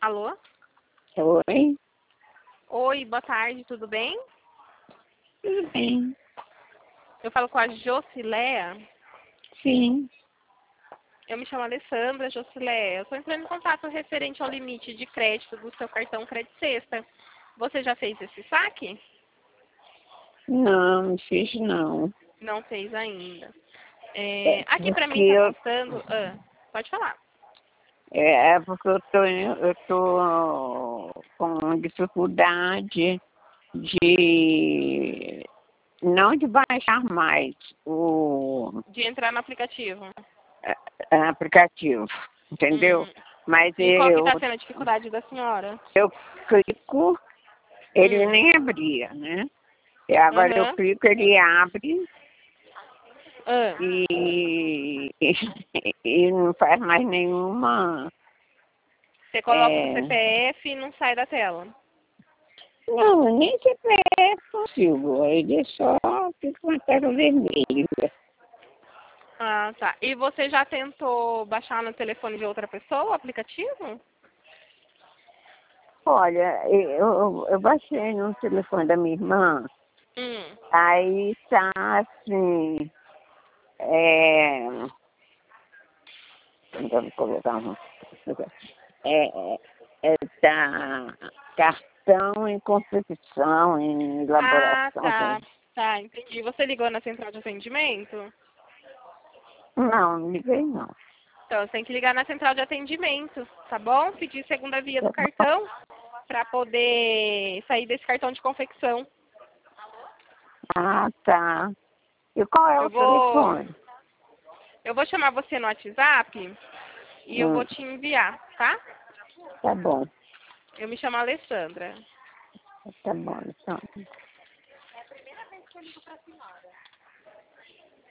Alô? Oi, Oi, boa tarde, tudo bem? tudo bem? Eu falo com a Josileia. Sim. Eu me chamo Alessandra Josileia. Eu estou entrando em contato referente ao limite de crédito do seu cartão Credit Sexta. Você já fez esse saque? Não fiz não. Não fez ainda. É Aqui para porque mim está eu, constando... pode falar. é porque eu tô com dificuldade de não de baixar mais o De entrar no aplicativo. aplicativo, entendeu? Hum. Mas E qual que está sendo a dificuldade da senhora? eu clico, ele Hum. nem abria, né? E agora eu Aham. clico, ele abre Ah. e, e não faz mais nenhuma. Você coloca o É, CPF e não sai da tela. não, nem CPF consigo. Ele só fica com a tela vermelha. Ah, tá. E você já tentou baixar no telefone de outra pessoa o aplicativo? Olha, eu baixei no telefone da minha irmã, Hum. aí tá assim, é, tentando colocar uma, é, tá cartão em confecção, em Ah, elaboração. tá. Tá, entendi. Você ligou na central de atendimento? Não, não liguei não. Então, você tem que ligar na central de atendimento, tá bom? Pedir segunda via do cartão para poder sair desse cartão de confecção. Ah, tá. E qual é o Eu vou, telefone? eu vou chamar você no WhatsApp e eu Hum, vou te enviar, tá? tá bom, Eu me chamo Alessandra. tá bom, então.